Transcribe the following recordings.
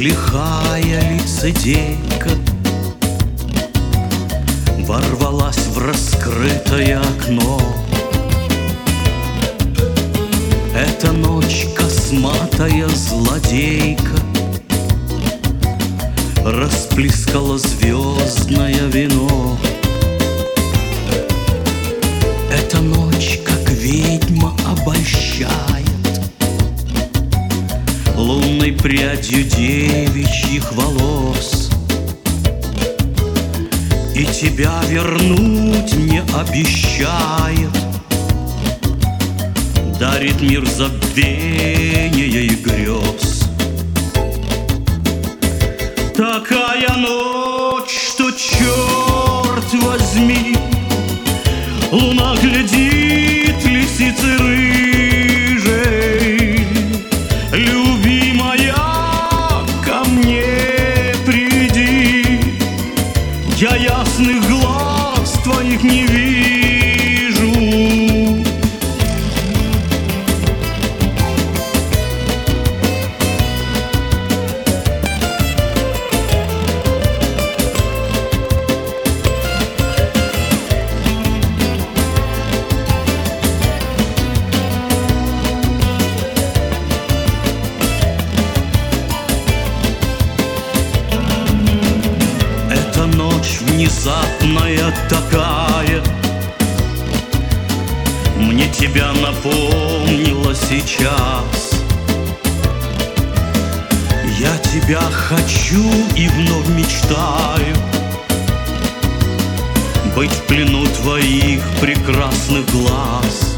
лихая лицедейка ворвалась в раскрытое окно. Эта ночь косматая злодейка расплескала звездное вино. Эта ночь, как ведьма, обольщает лунной прядью девичьих волос. И тебя вернуть не обещает, дарит мир забвения и грез. Такая ночь, что, черт возьми, луна глядит лисицы рыжей. Любимая, ко мне приди, я ясных глаз твоих не вижу. Ночь внезапная такая мне тебя напомнила сейчас. Я тебя хочу и вновь мечтаю быть в плену твоих прекрасных глаз.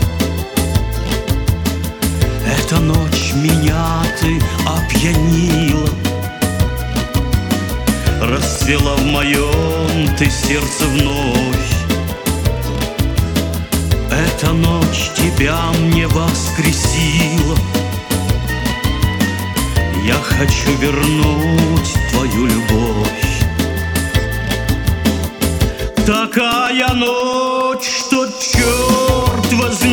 Эта ночь меня ты опьянила, расцвела в моем ты сердце вновь. Эта ночь тебя мне воскресила. Я хочу вернуть твою любовь. Такая ночь, что, черт возьми,